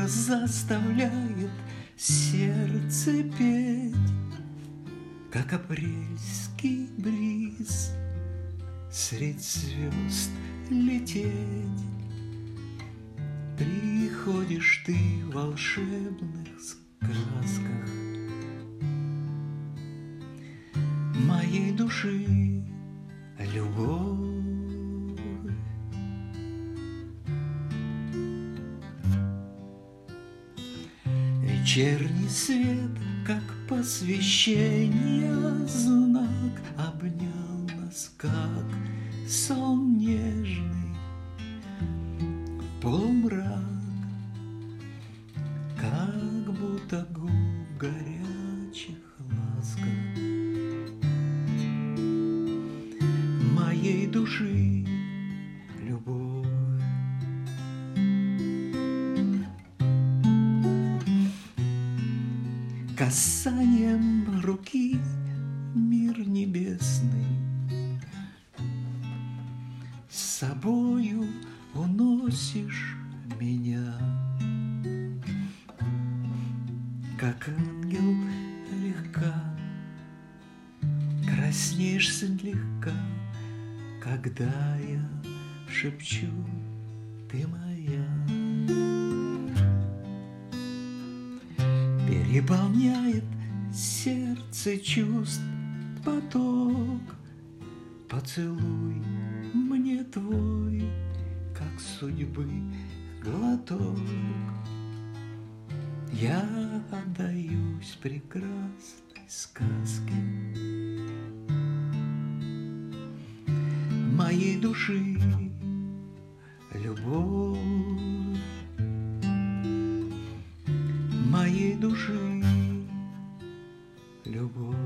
заставляет сердце петь, как апрельский бриз средь звезд лететь. Приходишь ты в волшебных сказках моей души, любовь. Вечерний свет, как посвящение, знак обнял нас, как сон нежный, полумрак, как будто губ горячих ласках моей души, любовь. Касанием руки мир небесный с собою уносишь меня, как ангел легка, краснеешь слегка, когда я шепчу: ты моя. Переполняет сердце чувств поток, поцелуй мне твой, как судьбы глоток. Я отдаюсь прекрасной сказке моей души, любовь моей души, любовь.